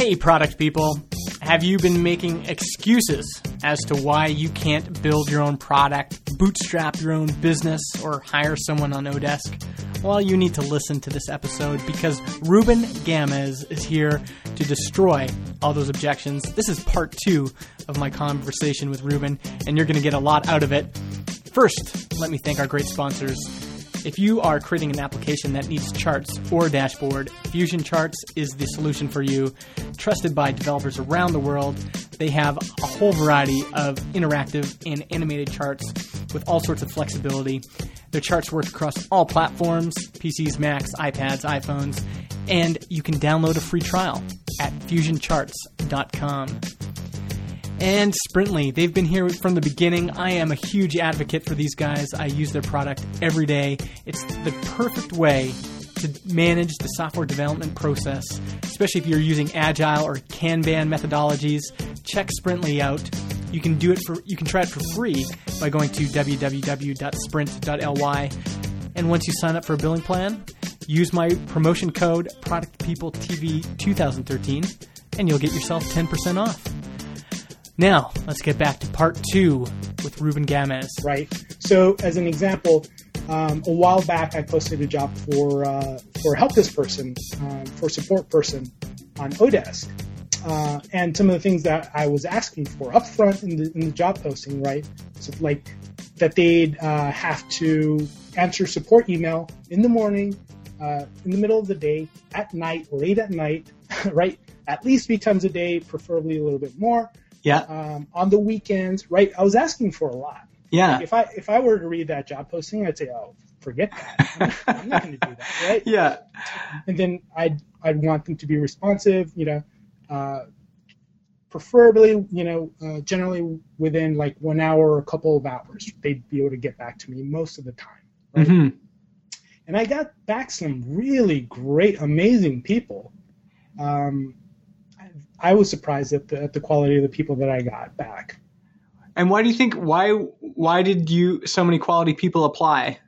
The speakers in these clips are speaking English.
Hey, product people. Have you been making excuses as to why you can't build your own product, bootstrap your own business, or hire someone on Odesk? Well, you need to listen to this episode because Ruben Gamez is here to destroy all those objections. This is part 2 of my conversation with Ruben, and you're going to get a lot out of it. First, let me thank our great sponsors. If you are creating an application that needs charts or dashboard, Fusion Charts is the solution for you. Trusted by developers around the world, they have a whole variety of interactive and animated charts with all sorts of flexibility. Their charts work across all platforms, PCs, Macs, iPads, iPhones, and you can download a free trial at fusioncharts.com. And Sprintly, they've been here from the beginning. I am a huge advocate for these guys. I use their product every day. It's the perfect way to manage the software development process, especially if you're using Agile or Kanban methodologies. Check Sprintly out. You can try it for free by going to www.sprint.ly. And once you sign up for a billing plan, use my promotion code ProductPeopleTV2013 and you'll get yourself 10% off. Now, let's get back to part 2 with Ruben Gamez. Right. So, as an example, a while back I posted a job for a help desk person, for support person on Odesk. And some of the things that I was asking for up front in the job posting, right? So, like that they'd have to answer support email in the morning, in the middle of the day, at night, late at night, right? At least 3 times a day, preferably a little bit more. Yeah. On the weekends, right? I was asking for a lot. Yeah. Like if I were to read that job posting, I'd say, oh, forget that. I'm not going to do that, right? Yeah. And then I'd want them to be responsive, preferably, generally within like 1 hour or a couple of hours, they'd be able to get back to me most of the time. Right? Mm-hmm. And I got back some really great, amazing people. I was surprised at the quality of the people that I got back. And why do you think, why did so many quality people apply?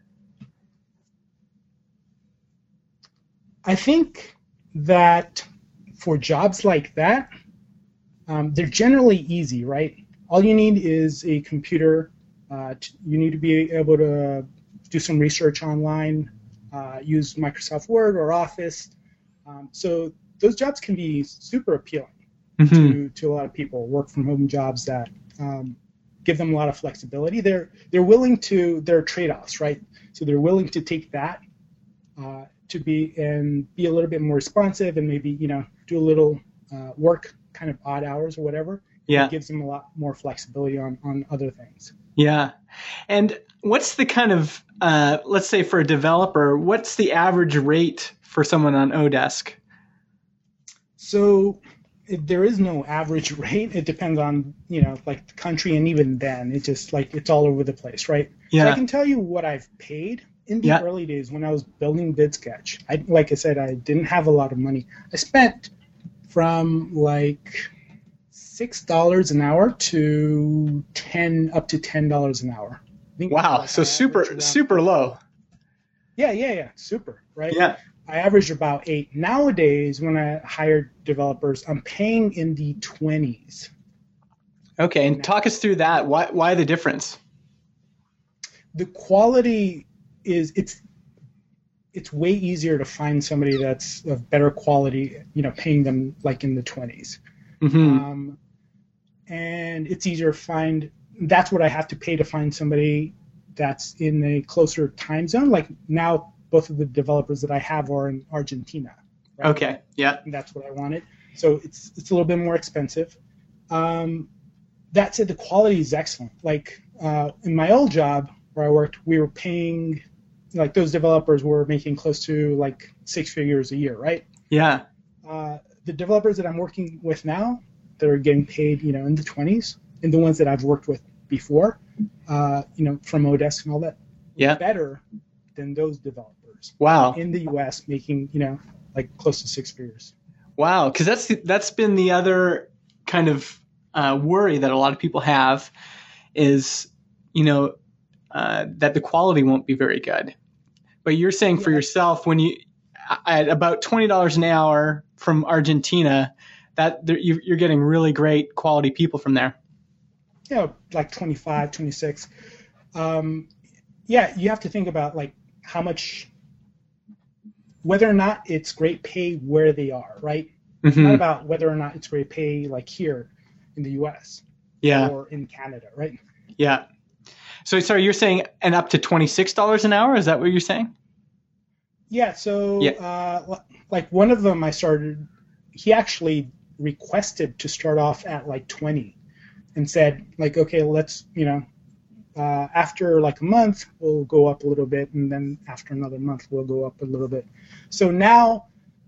I think that for jobs like that, they're generally easy, right? All you need is a computer. You need to be able to do some research online, use Microsoft Word or Office. So those jobs can be super appealing. Mm-hmm. to a lot of people, work from home jobs that give them a lot of flexibility. They're willing to, there are trade-offs, right? So they're willing to take that to be a little bit more responsive and maybe, do a little work kind of odd hours or whatever. Yeah. It gives them a lot more flexibility on other things. Yeah. And what's the kind of, let's say for a developer, what's the average rate for someone on Odesk? So there is no average rate. It depends on, like the country, and even then, it's just like it's all over the place, right? Yeah. So I can tell you what I've paid in the early days when I was building VidSketch. Like I said, I didn't have a lot of money. I spent from like $6 an hour to up to $10 an hour. Wow, so super low. Yeah, super, right? Yeah. I averaged about 8. Nowadays, when I hire developers, I'm paying in the 20s. Okay, and talk us through that. Why the difference? The quality is it's way easier to find somebody that's of better quality, paying them like in the 20s. Mm-hmm. And it's easier to find. That's what I have to pay to find somebody that's in a closer time zone. Like now, both of the developers that I have are in Argentina. Right? Okay, yeah. And that's what I wanted. So it's a little bit more expensive. That said, the quality is excellent. Like in my old job where I worked, we were paying, like those developers were making close to like 6 figures a year, right? Yeah. The developers that I'm working with now, that are getting paid, in the 20s, and the ones that I've worked with before, from Odesk and all that, better than those developers. Wow. In the U.S. making, like close to 6 figures. Wow, because that's been the other kind of worry that a lot of people have is, that the quality won't be very good. But you're saying for yourself, when you at about $20 an hour from Argentina, you're getting really great quality people from there. Yeah, like 25, 26. Yeah, you have to think about like how much, whether or not it's great pay where they are, right? It's not about whether or not it's great pay like here in the U.S. or in Canada, right? Yeah. So sorry, you're saying and up to $26 an hour? Is that what you're saying? Yeah. So like one of them I started, he actually requested to start off at like 20 and said like, okay, let's, after like a month, we'll go up a little bit. And then after another month, we'll go up a little bit. So now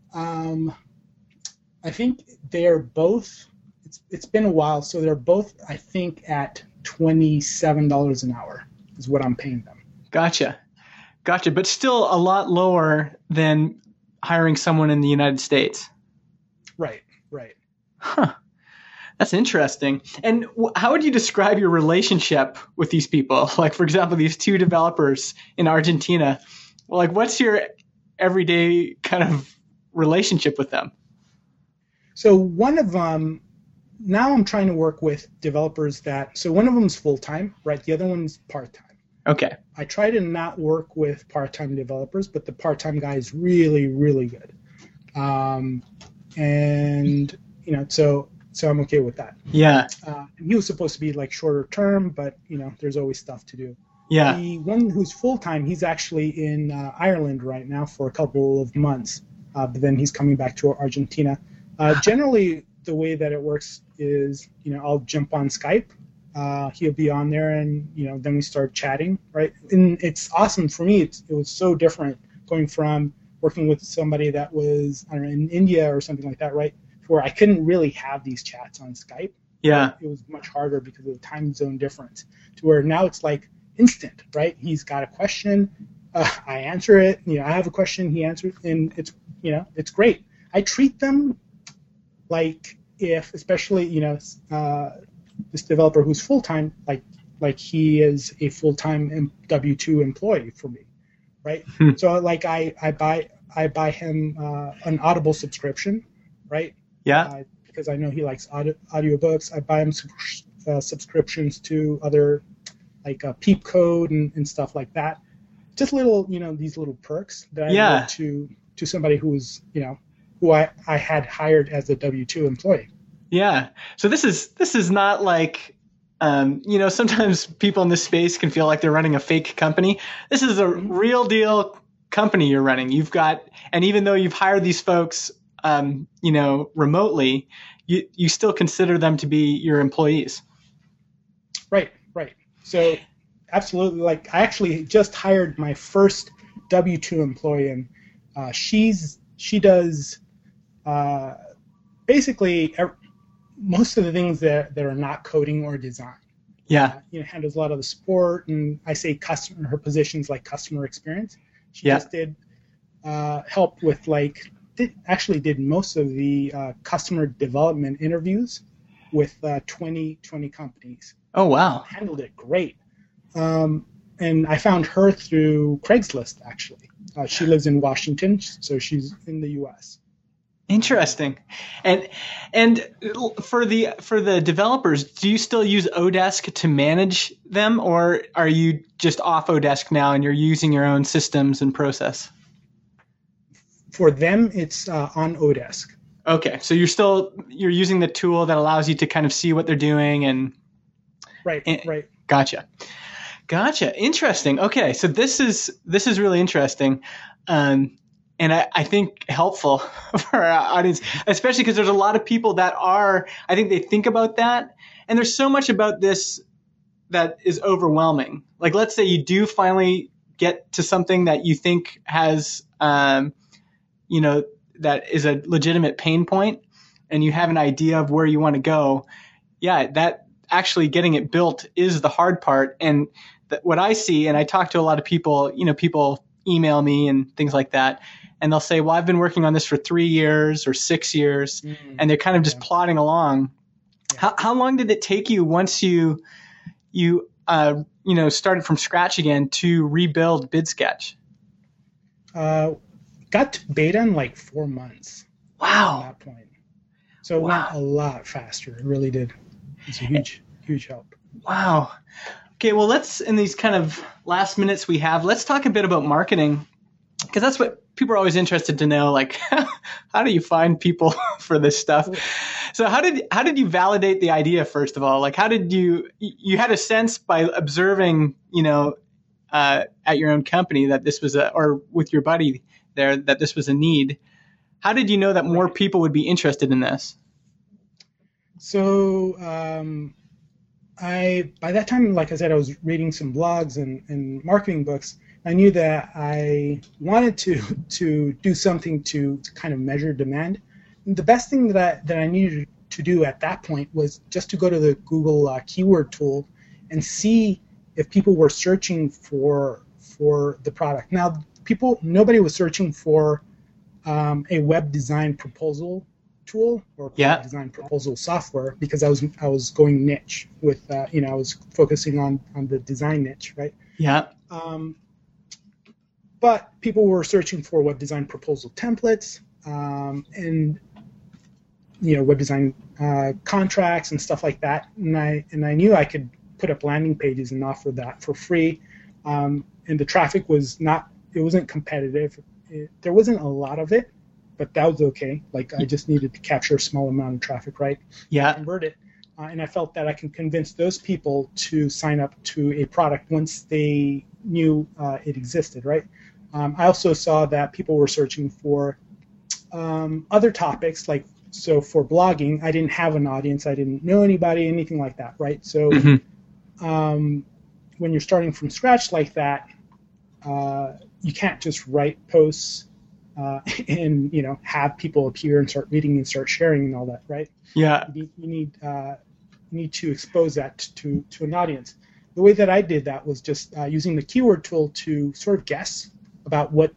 I think they're both, it's been a while. So they're both, I think, at $27 an hour is what I'm paying them. Gotcha. But still a lot lower than hiring someone in the United States. Right. Huh. That's interesting. And how would you describe your relationship with these people? Like, for example, these two developers in Argentina. Like, what's your everyday kind of relationship with them? So one of them, now I'm trying to work with developers so one of them is full-time, right? The other one's part-time. Okay. I try to not work with part-time developers, but the part-time guy is really, really good. So I'm okay with that. Yeah. He was supposed to be like shorter term, but there's always stuff to do. Yeah. The one who's full-time, he's actually in Ireland right now for a couple of months, but then he's coming back to Argentina. Generally, the way that it works is, I'll jump on Skype. He'll be on there, and then we start chatting, right? And it's awesome for me. It was so different going from working with somebody that was, I don't know, in India or something like that, right? Where I couldn't really have these chats on Skype. Yeah. It was much harder because of the time zone difference. To where now it's like instant, right? He's got a question, I answer it. I have a question, he answers, and it's great. I treat them like especially this developer who's full time, like he is a full time W-2 employee for me, right? So like I buy him an Audible subscription, right? Yeah. Because I know he likes audiobooks. I buy him subscriptions to other like Peep Code and stuff like that. Just little, these little perks that I give to somebody who's, who I had hired as a W-2 employee. Yeah. So this is not like, sometimes people in this space can feel like they're running a fake company. This is a real deal company you're running. And even though you've hired these folks, remotely, you still consider them to be your employees. Right. So absolutely. Like I actually just hired my first W-2 employee, and she does basically most of the things that are not coding or design. Yeah. Handles a lot of the support, and I say her position's like customer experience. She just did help with did most of the customer development interviews with 20 companies. Oh, wow. Handled it great. And I found her through Craigslist, actually. She lives in Washington, so she's in the U.S. Interesting. And for the developers, do you still use Odesk to manage them, or are you just off Odesk now and you're using your own systems and process? For them, it's on Odesk. Okay, so you're using the tool that allows you to kind of see what they're doing and right. Gotcha. Interesting. Okay, so this is really interesting, and I think helpful for our audience, especially because there's a lot of people that I think they think about that, and there's so much about this that is overwhelming. Like, let's say you do finally get to something that you think has that is a legitimate pain point, and you have an idea of where you want to go. Yeah, that actually getting it built is the hard part. And what I see, and I talk to a lot of people, people email me and things like that, and they'll say, well, I've been working on this for 3 years or 6 years, and they're kind of just plodding along. Yeah. How long did it take you once you started from scratch again to rebuild BidSketch? Got to beta in like 4 months. Wow. At that point. So it went Wow. a lot faster. It really did. It's a huge help. Wow. Okay, well, let's, in these kind of last minutes we have, let's talk a bit about marketing, because that's what people are always interested to know. Like, how do you find people for this stuff? So how did you validate the idea, first of all? Like, how did you had a sense by observing, at your own company that this was or with your buddy there, that this was a need. How did you know that more people would be interested in this? So by that time, like I said, I was reading some blogs and marketing books. I knew that I wanted to do something to kind of measure demand. And the best thing that I needed to do at that point was just to go to the Google keyword tool and see if people were searching for the product. Now, nobody was searching for a web design proposal tool or web design proposal software, because I was going niche with I was focusing on the design niche, right? Yeah. But people were searching for web design proposal templates and web design contracts and stuff like that. And I knew I could put up landing pages and offer that for free. And the traffic wasn't competitive. There wasn't a lot of it, but that was okay. Like, I just needed to capture a small amount of traffic, right? Yeah. Convert it. And I felt that I can convince those people to sign up to a product once they knew it existed, right? I also saw that people were searching for other topics, like, so for blogging, I didn't have an audience, I didn't know anybody, anything like that, right? So when you're starting from scratch like that, you can't just write posts and have people appear and start reading and start sharing and all that, right? Yeah. You need to expose that to an audience. The way that I did that was just using the keyword tool to sort of guess about what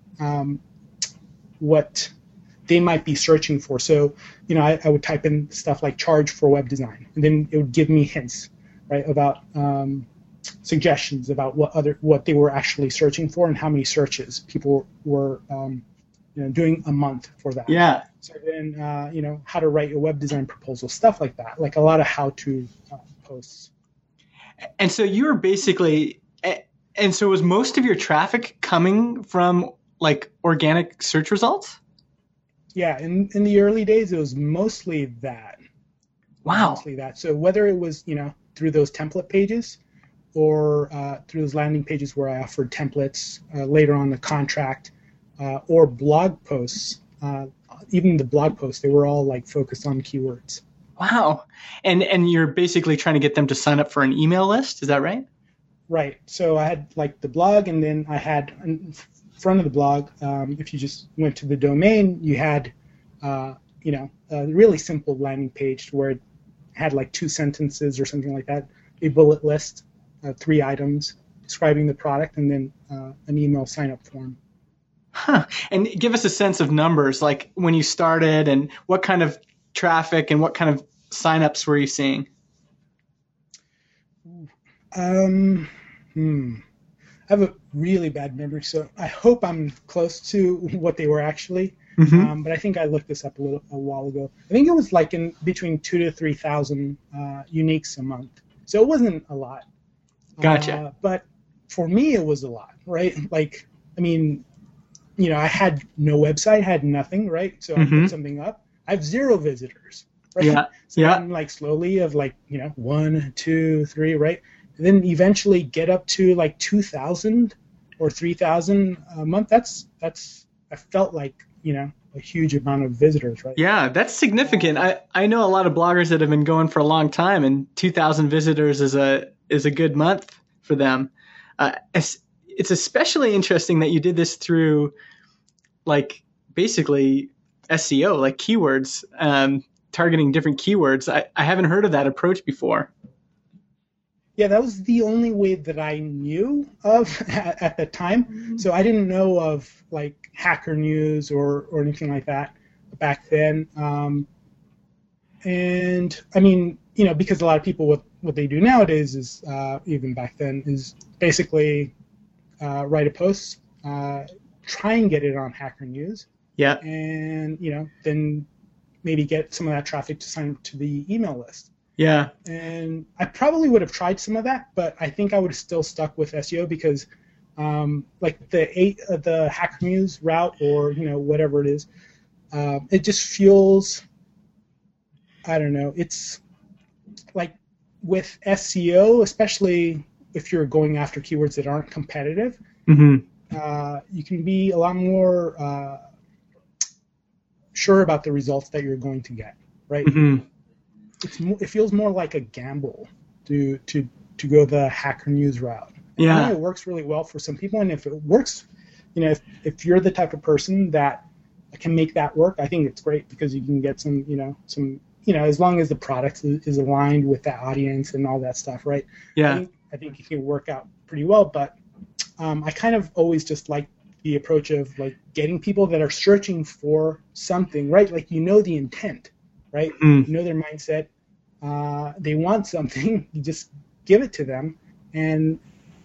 they might be searching for. So, I would type in stuff like charge for web design, and then it would give me hints, right, about suggestions about what they were actually searching for and how many searches people were doing a month for that. Yeah. So then, how to write a web design proposal, stuff like that, like a lot of how-to posts. And so you were basically, and so was most of your traffic coming from like organic search results? Yeah, in the early days, it was mostly that. Wow. Mostly that. So whether it was, through those template pages or through those landing pages where I offered templates, later on the contract, or blog posts, even the blog posts, they were all like focused on keywords. Wow. And you're basically trying to get them to sign up for an email list, is that right? Right. So I had like the blog, and then I had in front of the blog, if you just went to the domain, you had a really simple landing page where it had like 2 sentences or something like that, a bullet list, 3 items describing the product, and then an email sign-up form. Huh. And give us a sense of numbers, like when you started, and what kind of traffic and what kind of sign-ups were you seeing? I have a really bad memory, so I hope I'm close to what they were actually. But I think I looked this up a while ago. I think it was like in between 2,000 to 3,000 uniques a month. So it wasn't a lot. Gotcha. But for me, it was a lot, right? Like, I mean, I had no website, had nothing, right? So I put something up. I have 0 visitors, right? Yeah. So I'm like slowly of like, 1, 2, 3, right? And then eventually get up to like 2,000 or 3,000 a month. I felt like, a huge amount of visitors, right? Yeah, that's significant. I know a lot of bloggers that have been going for a long time, and 2,000 visitors is a good month for them. It's especially interesting that you did this through, like, basically SEO, like keywords, targeting different keywords. I haven't heard of that approach before. Yeah, that was the only way that I knew of at the time. So I didn't know of like Hacker News or anything like that back then. And I mean, because a lot of people, what they do nowadays is, even back then, is basically write a post, try and get it on Hacker News. Yeah. And, then maybe get some of that traffic to sign up to the email list. Yeah. And I probably would have tried some of that, but I think I would have still stuck with SEO because like the Hacker News route, or whatever it is, it just feels, I don't know, it's like with SEO, especially if you're going after keywords that aren't competitive, you can be a lot more sure about the results that you're going to get, right? It feels more like a gamble to go the Hacker News route. Yeah. I know it works really well for some people, and if it works, if you're the type of person that can make that work, I think it's great because you can get some as long as the product is aligned with that audience and all that stuff, right? Yeah. I think it can work out pretty well, but I kind of always just like the approach of like getting people that are searching for something, right? Like the intent, right? You know their mindset. They want something. You just give it to them, and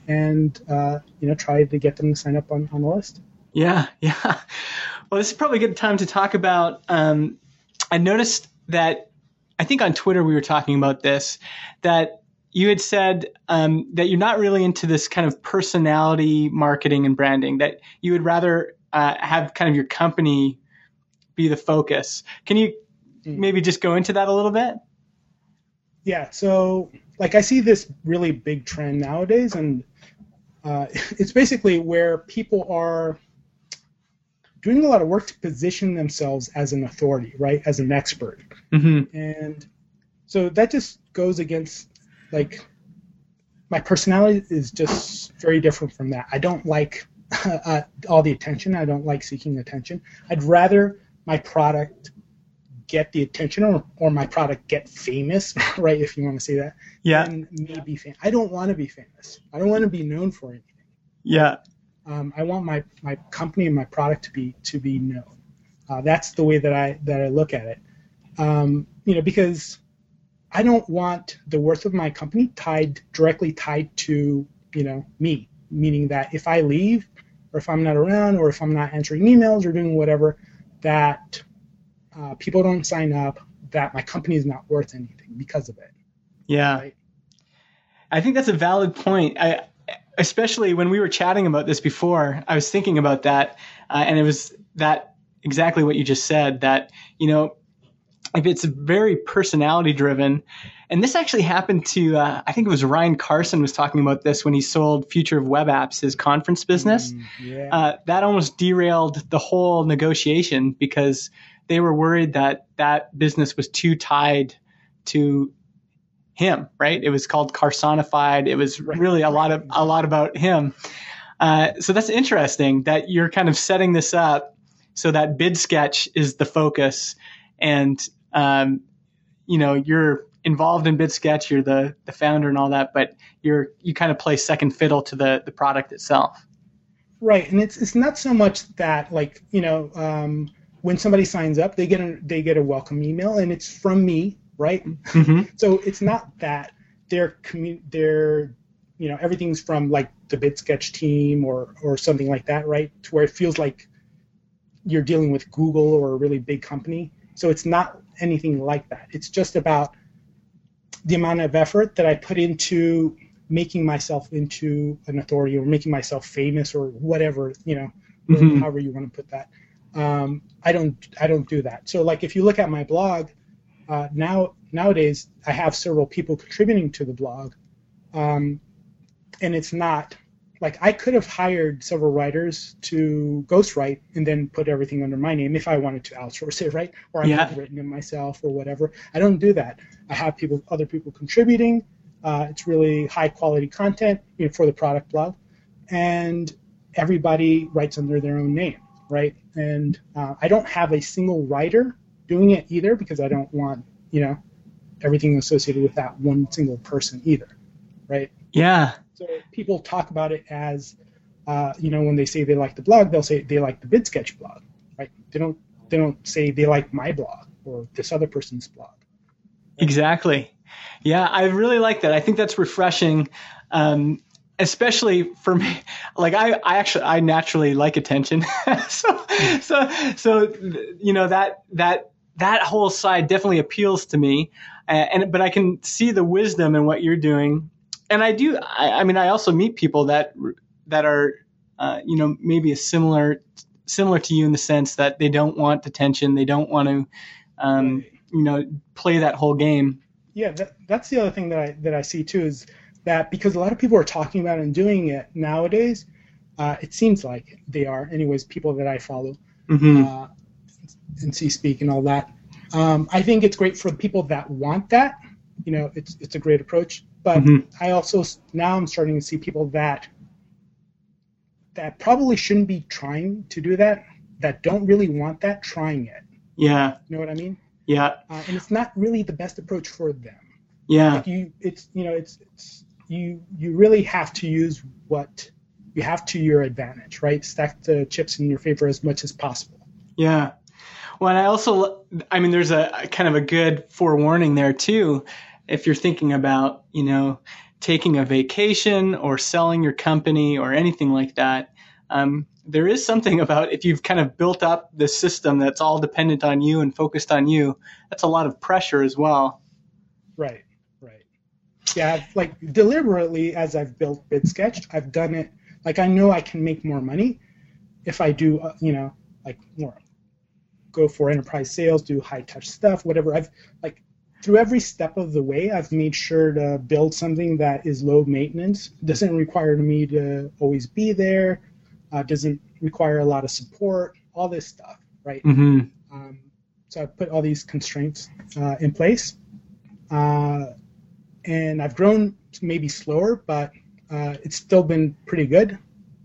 try to get them to sign up on the list. Yeah. Well, this is probably a good time to talk about. I noticed that I think on Twitter we were talking about this, that you had said that you're not really into this kind of personality marketing and branding, that you would rather have kind of your company be the focus. Can you maybe just go into that a little bit? Yeah, so like I see this really big trend nowadays, and it's basically where people are doing a lot of work to position themselves as an authority, right, as an expert. And so that just goes against, like, my personality is just very different from that. I don't like all the attention. I don't like seeking attention. I'd rather my product get the attention, or my product get famous, right, if you want to say that, than me be famous. I don't want to be famous. I don't want to be known for anything. Yeah. I want my company and my product to be known. That's the way that I look at it. Because I don't want the worth of my company directly tied to me. Meaning that if I leave, or if I'm not around, or if I'm not answering emails or doing whatever, that people don't sign up, that my company is not worth anything because of it. Yeah. Right? I think that's a valid point. Especially when we were chatting about this before, I was thinking about that, and it was that exactly what you just said, that, if it's very personality driven, and this actually happened to, I think it was Ryan Carson was talking about this when he sold Future of Web Apps, his conference business. That almost derailed the whole negotiation because they were worried that business was too tied to him, right? It was called Carsonified. It was really a lot about him. So that's interesting that you're kind of setting this up so that BidSketch is the focus, and you're involved in BidSketch. You're the founder and all that, but you kind of play second fiddle to the product itself. Right, and it's not so much that, like, when somebody signs up, they get a welcome email, and it's from me. Right, so it's not that they're everything's from like the BidSketch team or something like that, right? To where it feels like you're dealing with Google or a really big company. So it's not anything like that. It's just about the amount of effort that I put into making myself into an authority, or making myself famous, or whatever, however you want to put that. I don't do that. So like if you look at my blog. Nowadays, I have several people contributing to the blog, and it's not like I could have hired several writers to ghostwrite and then put everything under my name if I wanted to outsource it, right? Or I have written it myself or whatever. I don't do that. I have other people contributing. It's really high quality content for the product blog, and everybody writes under their own name, right? And I don't have a single writer doing it either, because I don't want everything associated with that one single person either, right? Yeah. So people talk about it as when they say they like the blog, they'll say they like the BidSketch blog, right? They don't say they like my blog or this other person's blog. Right? Exactly. Yeah, I really like that. I think that's refreshing, especially for me. Like I naturally like attention, so that that whole side definitely appeals to me. But I can see the wisdom in what you're doing. And I do, I mean, I also meet people that are, maybe similar to you in the sense that they don't want attention. They don't want to, play that whole game. Yeah, that's the other thing that I see too, is that because a lot of people are talking about it and doing it nowadays, it seems like they are. Anyways, people that I follow and see speak and all that. I think it's great for the people that want that. It's a great approach. But I also now I'm starting to see people that probably shouldn't be trying to do that don't really want that, trying it. Yeah. You know what I mean? Yeah. And it's not really the best approach for them. Yeah. Like you really have to use what you have to your advantage, right? Stack the chips in your favor as much as possible. Yeah. Well, and there's a kind of a good forewarning there too. If you're thinking about, taking a vacation or selling your company or anything like that, there is something about if you've kind of built up this system that's all dependent on you and focused on you, that's a lot of pressure as well. Right. Yeah, like deliberately, as I've built BidSketch, I've done it, like I know I can make more money if I do, like more, go for enterprise sales, do high touch stuff, whatever. I've like through every step of the way, I've made sure to build something that is low maintenance, doesn't require me to always be there, doesn't require a lot of support, all this stuff, right? So I've put all these constraints in place, and I've grown maybe slower, but it's still been pretty good.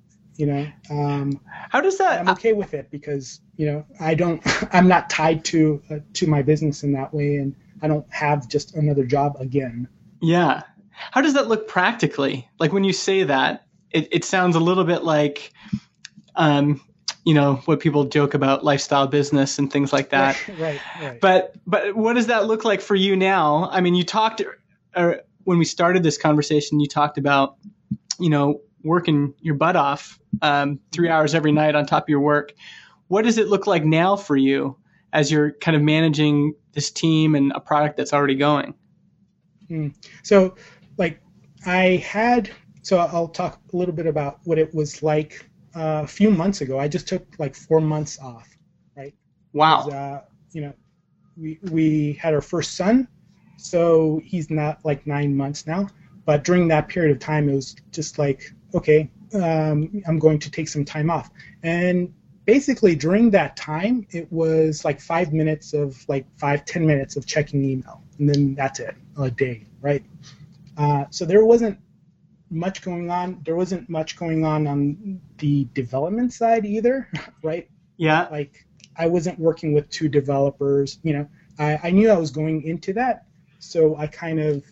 How does that? I'm okay with it because I'm not tied to my business in that way, and I don't have just another job again. Yeah. How does that look practically? Like when you say that, it sounds a little bit like, what people joke about lifestyle business and things like that. Right. But what does that look like for you now? I mean, you talked, when we started this conversation, you talked about, working your butt off 3 hours every night on top of your work. What does it look like now for you as you're kind of managing this team and a product that's already going? So, I'll talk a little bit about what it was like a few months ago. I just took 4 months off, right? Wow. We had our first son, so he's not 9 months now. But during that period of time, it was just okay, I'm going to take some time off. And basically during that time, it was 5 minutes of 5-10 minutes of checking email. And then that's it, a day, right? So there wasn't much going on. There wasn't much going on the development side either, right? Yeah. I wasn't working with 2 developers. I knew I was going into that. So I kind of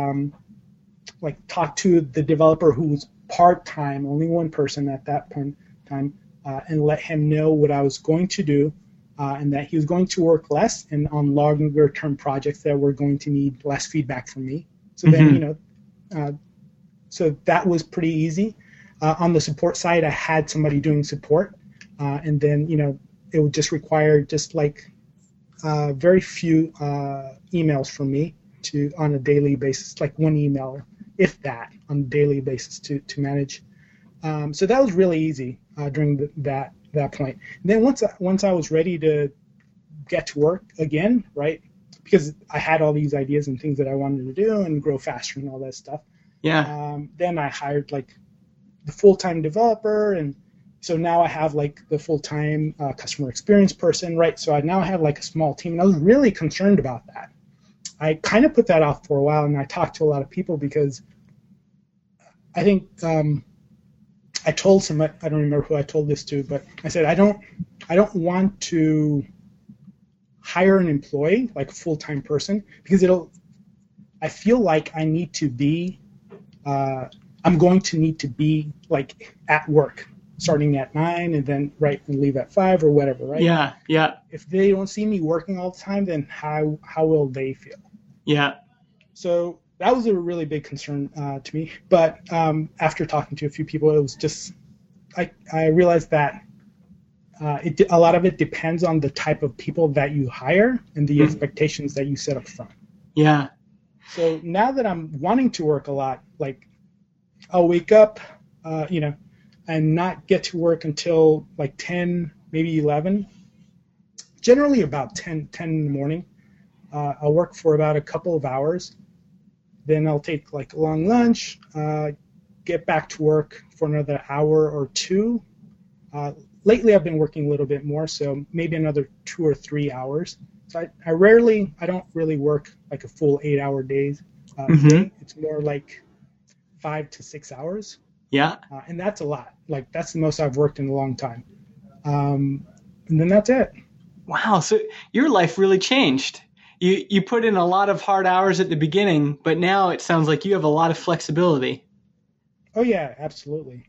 talked to the developer who was part-time, only one person at that point in time, and let him know what I was going to do, and that he was going to work less and on longer-term projects that were going to need less feedback from me. So then, so that was pretty easy. On the support side, I had somebody doing support, and then, it would just require very few emails from me on a daily basis, one email, if that, on a daily basis to manage. So that was really easy during that point. And then once I was ready to get to work again, right, because I had all these ideas and things that I wanted to do and grow faster and all that stuff. Yeah. Then I hired the full-time developer, and so now I have the full-time customer experience person, right? So I now have a small team, and I was really concerned about that. I kind of put that off for a while, and I talked to a lot of people because I think I told somebody, I don't remember who I told this to, but I said I don't want to hire an employee, a full-time person, because I feel like I need to be, I'm going to need to be at work, starting at 9 and then and leave at 5 or whatever, right? Yeah. If they don't see me working all the time, then how will they feel? Yeah. So that was a really big concern to me. But after talking to a few people, it was just I realized that a lot of it depends on the type of people that you hire and the expectations that you set up front. Yeah. So now that I'm wanting to work a lot, like I'll wake up, and not get to work until like 10, maybe 11. Generally about 10 in the morning. I'll work for about a couple of hours. Then I'll take like a long lunch, get back to work for another hour or two. Lately I've been working a little bit more, so maybe another 2 or 3 hours. So I don't really work like a full 8-hour day. It's more like 5 to 6 hours. Yeah. And that's a lot. Like that's the most I've worked in a long time. And then that's it. Wow. So your life really changed. You put in a lot of hard hours at the beginning, but now it sounds like you have a lot of flexibility. Oh yeah, absolutely.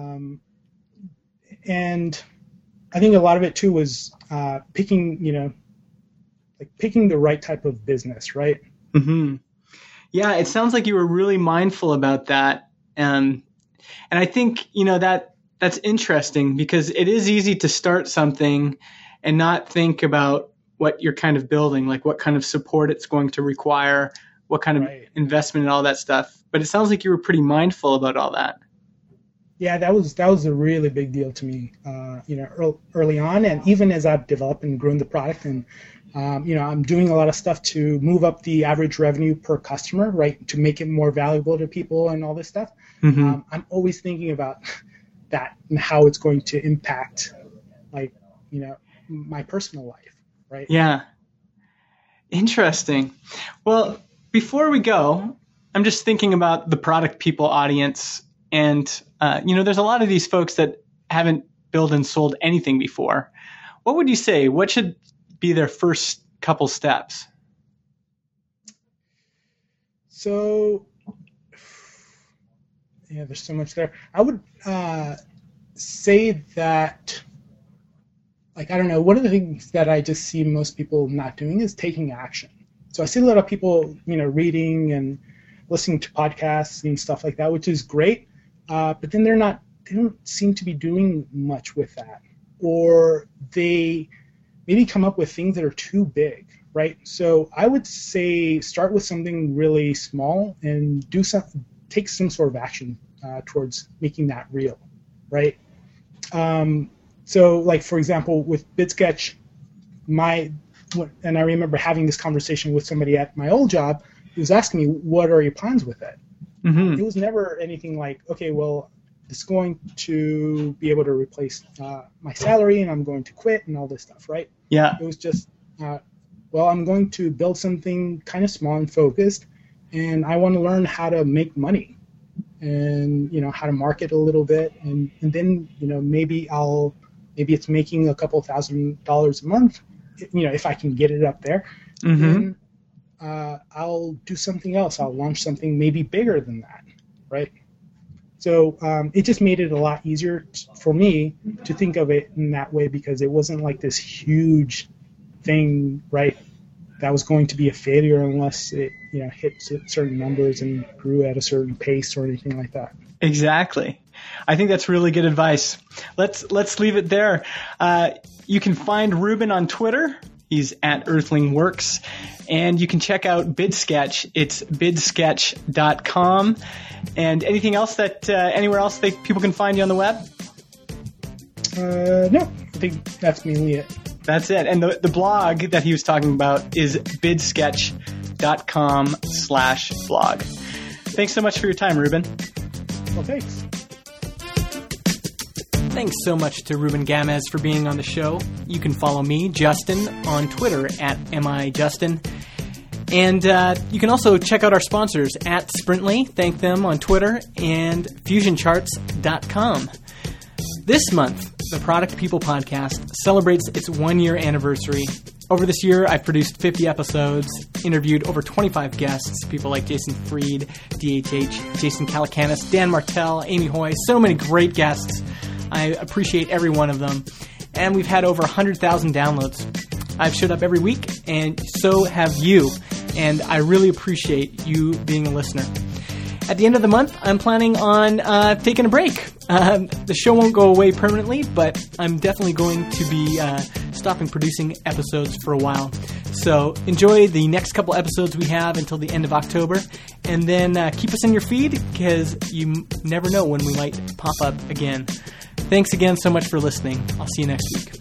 And I think a lot of it too was picking the right type of business, right? Mm-hmm. Yeah, it sounds like you were really mindful about that. And I think, that's interesting because it is easy to start something and not think about what you're kind of building, like what kind of support it's going to require, what kind of investment and all that stuff. But it sounds like you were pretty mindful about all that. Yeah, that was a really big deal to me, early on, and even as I've developed and grown the product, and I'm doing a lot of stuff to move up the average revenue per customer, right, to make it more valuable to people and all this stuff. Mm-hmm. I'm always thinking about that and how it's going to impact, like, my personal life, right? Yeah. Interesting. Well, before we go, I'm just thinking about the product people audience. And, there's a lot of these folks that haven't built and sold anything before. What would you say? What should be their first couple steps? So, yeah, there's so much there. I would say that, like, I don't know, one of the things that I just see most people not doing is taking action. So I see a lot of people, reading and listening to podcasts and stuff like that, which is great. But then they don't seem to be doing much with that, or they maybe come up with things that are too big, right? So I would say start with something really small and take some sort of action towards making that real, right? So like, for example, with BidSketch, and I remember having this conversation with somebody at my old job who was asking me, what are your plans with it? Mm-hmm. It was never anything like, okay, well, it's going to be able to replace my salary and I'm going to quit and all this stuff, right? Yeah. It was just, I'm going to build something kind of small and focused, and I want to learn how to make money and, how to market a little bit. And then, maybe it's making a couple $1,000s a month, if I can get it up there. Mm-hmm. Then, I'll do something else. I'll launch something maybe bigger than that, right? So it just made it a lot easier for me to think of it in that way, because it wasn't like this huge thing, right, that was going to be a failure unless it, hit certain numbers and grew at a certain pace or anything like that. Exactly. I think that's really good advice. Let's leave it there. You can find Ruben on Twitter. He's at EarthlingWorks. And you can check out BidSketch. It's bidsketch.com. And anything else anywhere else people can find you on the web? No, I think that's mainly it. That's it. And the blog that he was talking about is bidsketch.com/blog. Thanks so much for your time, Ruben. Well, thanks. Thanks so much to Ruben Gamez for being on the show. You can follow me, Justin, on Twitter at MIJustin. And you can also check out our sponsors at Sprintly, thank them on Twitter, and FusionCharts.com. This month, the Product People Podcast celebrates its 1-year anniversary. Over this year, I've produced 50 episodes, interviewed over 25 guests, people like Jason Fried, DHH, Jason Calacanis, Dan Martell, Amy Hoy, so many great guests. I appreciate every one of them. And we've had over 100,000 downloads. I've showed up every week, and so have you. And I really appreciate you being a listener. At the end of the month, I'm planning on taking a break. The show won't go away permanently, but I'm definitely going to be stopping producing episodes for a while. So enjoy the next couple episodes we have until the end of October, and then keep us in your feed because you never know when we might pop up again. Thanks again so much for listening. I'll see you next week.